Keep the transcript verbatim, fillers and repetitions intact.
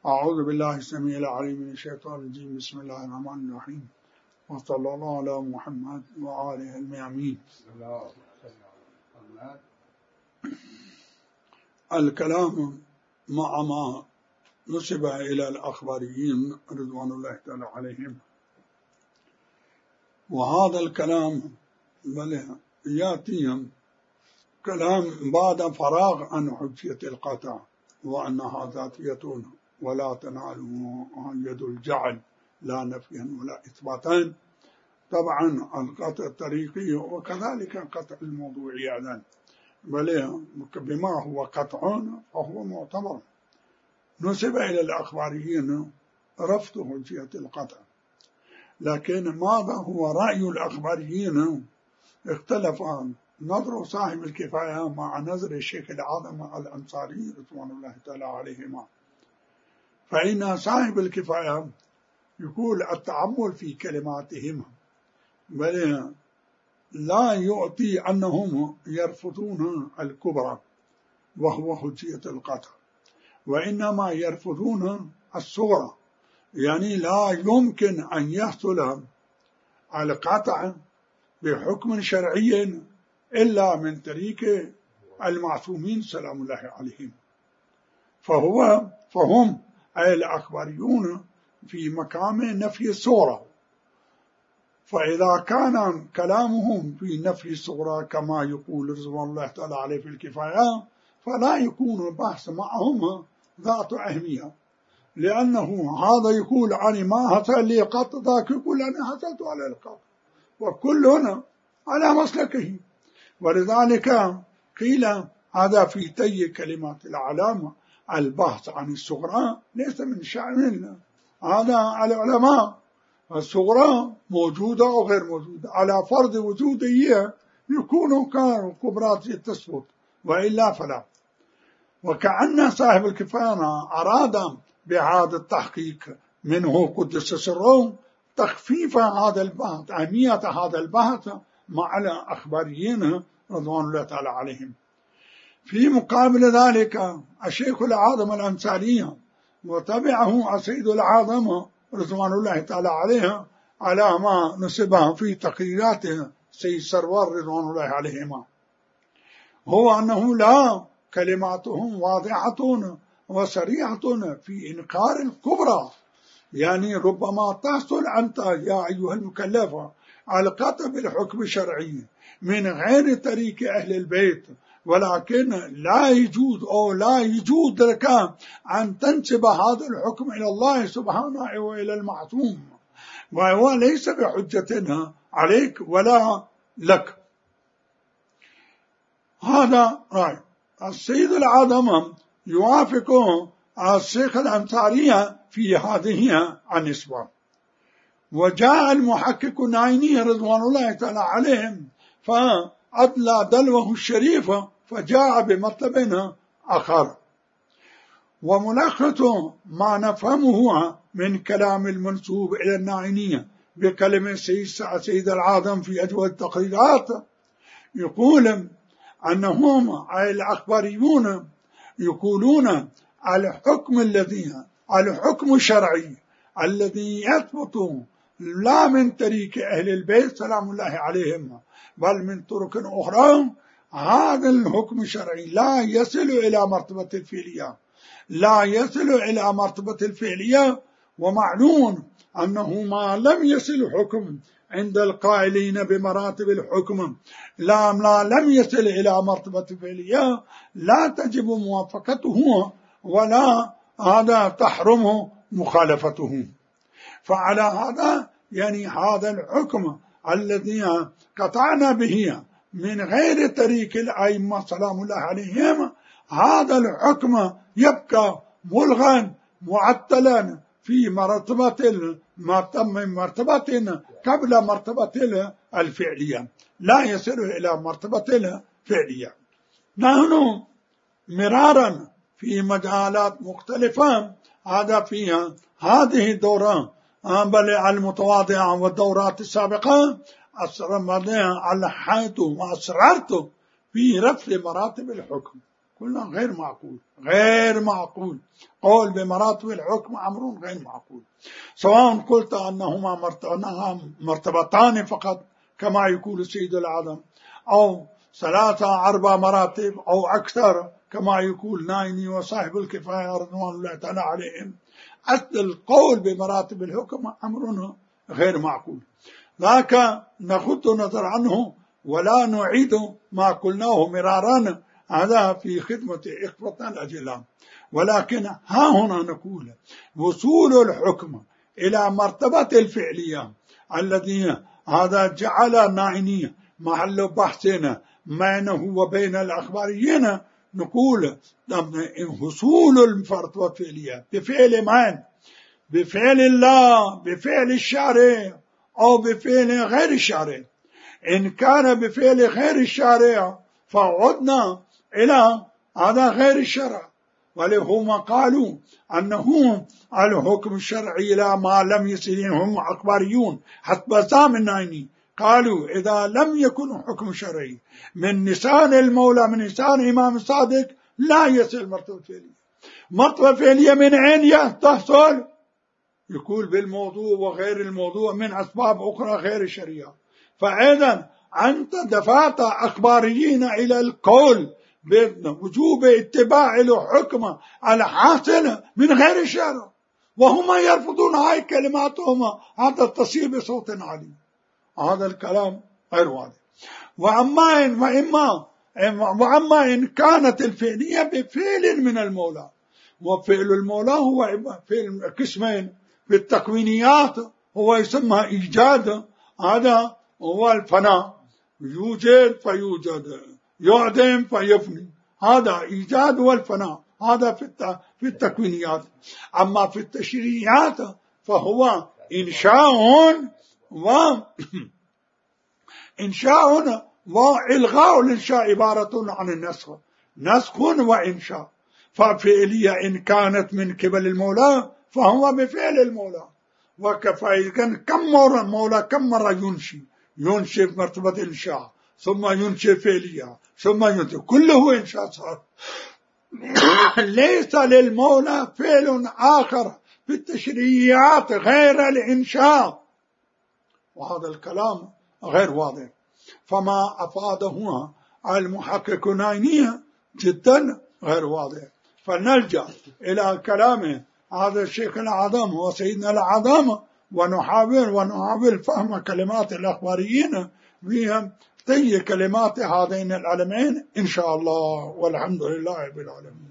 أعوذ بالله السميع العليم من الشيطان الرجيم. بسم الله الرحمن الرحيم، وصلى الله على محمد وآله الميامين. الكلام مع ما نسب إلى الأخباريين رضوان الله تعالى عليهم، وهذا الكلام بل يأتي كلام بعد فراغ عن حجية القطع، وأنها ذاتية ولا تناله يد الجعل لا نفيا ولا إثباتا. طبعا القطع الطريقي وكذلك القطع الموضوعي أيضا، بل بما هو قطع فهو معتبر. نسب إلى الأخباريين رفض حجية القطع، لكن ماذا هو رأي الأخباريين؟ اختلف نظر صاحب الكفاية مع نظر الشيخ العظم الأنصاري رضوان الله تعالى عليهما. فإن صاحب الكفاية يقول التأمل في كلماتهم، بل لا يعطي أنهم يرفضون الكبرى وهو حجية القطع، وإنما يرفضون الصغرى، يعني لا يمكن أن يحصل القطع بحكم شرعي إلا من طريق المعصومين سلام الله عليهم. فهو فهم أي الأخباريون في مقام نفي الصغرى، فإذا كان كلامهم في نفي الصغرى كما يقول رضوان الله تعالى عليه في الكفاية، فلا يكون البحث معهم ذات أهمية، لأنه هذا يقول أنا ما حصل لي قط، ذاك يقول أنا حصلت على القط، وكلنا على مسلكه. ولذلك قيل هذا في تي كلمات العلامة البحث عن الصغرى ليس من شأن هذا العلماء. الصغرى موجودة أو غير موجودة، على فرض وجودية يكون كبرى تثبت، وإلا فلا. وكأن صاحب الكفاية أراد بهذا التحقيق منه قدس سره تخفيف هذا البحث، أهمية هذا البحث مع الأخباريين رضوان الله تعالى عليهم. في مقابل ذلك الشيخ العظم الأنصاري وتبعه السيد العظم رضوان الله تعالى عليه على ما نسبه في تقريراته سيد سروار رضوان الله عليهما، هو أنه لا كلماتهم واضحة وصريحة في إنكار الكبرى. يعني ربما تحصل أنت يا أيها المكلف على قطع بالحكم الشرعي من غير طريق أهل البيت، ولكن لا يجوز أو لا يجوز لك أن تنسب هذا الحكم إلى الله سبحانه وإلى المعصوم، وهو ليس بحجة عليك ولا لك. هذا رأي السيد العظم يوافق الشيخ الأنصاري في هذه النسبة. وجاء المحقق النعيني رضوان الله تعالى عليهم فأدلى دلوه الشريف فجاء بمطلب آخر. وملخص ما نفهمه من كلام المنسوب إلى النعيني بكلمة سيد العظم في أجوبة التقريرات، يقول أنهم أي الأخباريون يقولون الحكم الذي الحكم الشرعي الذي يثبت لا من طريق أهل البيت سلام الله عليهم بل من طرق أخرى، هذا الحكم الشرعي لا يصل إلى مرتبة الفعلية، لا يصل إلى مرتبة الفعلية. ومعلوم أنه ما لم يصل حكم عند القائلين بمراتب الحكم لا, لا لم يصل إلى مرتبة الفعلية لا تجب موافقته ولا هذا تحرم مخالفته. فعلى هذا يعني هذا الحكم الذي قطعنا به من غير طريق الأئمة سلام الله عليهم، هذا الحكم يبقى ملغا معطلا في مرتبة مرتبة قبل مرتبة الفعلية، لا يصل إلى مرتبة الفعلية. نحن مرارا في مجالات مختلفة، هذا في هذه الدورة بل المتواضعة والدورات السابقة أصررت وأصررت في رفع مراتب الحكم قلنا غير معقول، غير معقول. قول بمراتب الحكم أمر غير معقول، سواء قلت أنهما مرتبتان فقط كما يقول سيد العدم، أو ثلاثة أربع مراتب أو أكثر كما يقول نايني وصاحب الكفاية رضوان الله تعالى عليهم. أصل القول بمراتب الحكم أمر غير معقول، ذاك نغض النظر عنه ولا نعيد ما قلناه مرارا، هذا في خدمة إخوة الأجلام. ولكن ها هنا نقول وصول الحكم إلى مرتبة الفعلية الذي هذا جعل نائني محل بحثنا بينه وبين الأخباريين. نقول وصول المرتبة الفعلية بفعل من؟ بفعل الله، بفعل الشارع، أو بفعل غير الشارع. إن كان بفعل غير الشارع فعدنا إلى هذا غير الشرع، ولهم قالوا أنه الحكم الشرعي إلى ما لم يصلهم أخباريون حسب زعم النايني. قالوا إذا لم يكن حكم شرعي من لسان المولى من لسان إمام الصادق لا يصل مرتبة فعلية. مرتبة فعلية من أين تحصل؟ يقول بالموضوع وغير الموضوع من أسباب أخرى غير الشريعة. فإذا أنت دفعت أخباريين إلى القول بوجوب اتباع الحكم الحاصل من غير الشرع، وهم يرفضون هاي كلماتهم هذا التصير بصوت عالي. هذا الكلام غير واضح. وأما إن, وإما وأما إن كانت الفعلية بفعل من المولى، وفعل المولى هو فعل قسمين. في التكوينيات هو يسمى إيجاد، هذا هو الفناء، يوجد فيوجد، يعدم فيفني، هذا إيجاد والفناء، هذا في في التكوينيات. أما في التشريعات فهو إنشاء و إنشاء وإلغاء الإنشاء عبارة عن النسخ، نسخ وإنشاء. ففعلية إن كانت من قبل المولى فهو بفعل المولى. وكفى كم مرة مولى كم مرة ينشي ينشي بمرتبة الإنشاء، ثم ينشي فعلية، ثم ينشي، كله إنشاء صار. ليس للمولى فعل آخر في التشريعات غير الإنشاء، وهذا الكلام غير واضح. فما أفاده المحقق نايني جدا غير واضح. فنلجأ إلى كلامه هذا الشيخ العظام وسيدنا العظام، ونحاول ونحاول فهم كلمات الأخباريين بهم طي كلمات هذين العلمين إن شاء الله، والحمد لله رب العالمين.